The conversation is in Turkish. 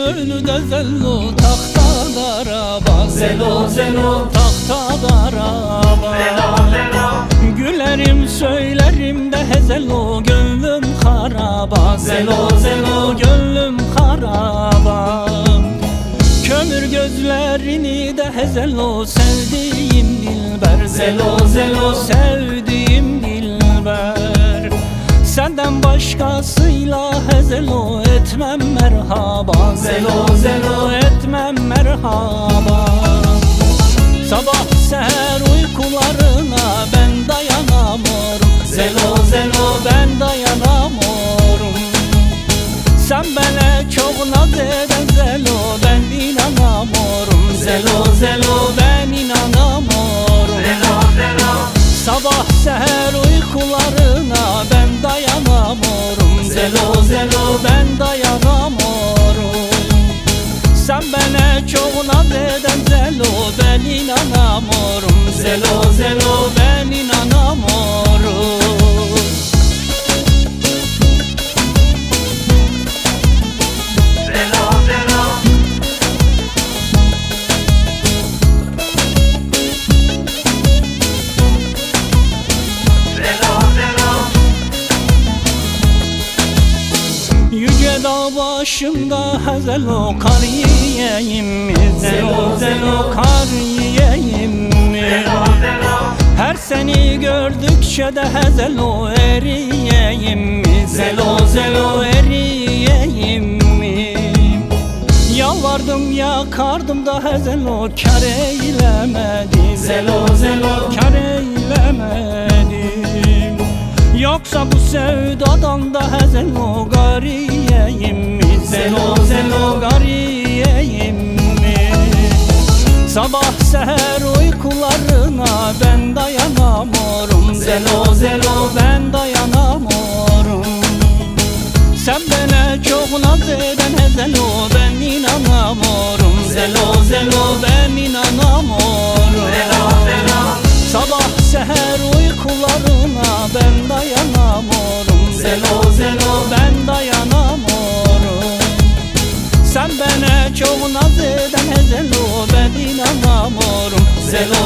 önünde zello tahtalar araba. Zelo zelo Tahtalar araba. Zelo zelo Gülerim söylerim de hezelo gönlüm haraba. Zelo zelo Gönlüm haraba. Kömür gözlerini de hezelo sevdiğim dilber. Zelo zelo Sevdiğim dilber. Senden başkasıyla hezelo etmem merhaba. Zelo zelo Etmem merhaba. Sabah seher uykularına ben dayanamıyorum. Zelo zelo Ben dayanamıyorum. Sen bana çok naz eden zelo ben inanamıyorum. Zelo zelo Ben inanamıyorum. Zelo zelo Sabah seher uykularına ben dayanamıyorum. Zelo zelo Ben dayanamıyorum. Sen bana çok naz eden zelo ben inanamıyorum. Zelo zelo Ben inanamıyorum. Zelo zelo Zelo zelo Yüce dağ başında hezelo kar yiyeyim mi? Zelo zelo Kar yiyeyim mi? Zelo zelo Her seni gördükçe de hezelo eriyeyim mi? Zelo zelo Eriyeyim mi? Yalvardım yakardım da hezelo kar eylemedi. Zelo zelo Kar eylemedim. Yoksa bu sevdadan da hezelo gariyeyim mi? Zelo zelo Gariyeyim mi? Sabah seher uykularına ben dayanamıyorum. Zelo zelo Ben dayanamıyorum. Sen bana çok naz eden hezelo ben inanamıyorum. Zelo zelo Ben inanamıyorum. Zelo zelo Sabah seher uykularına ben dayanamıyorum. Zelo zelo Ben dayanamıyorum. Sen bana çok naz eden hezelo ben inanamıyorum. Zelo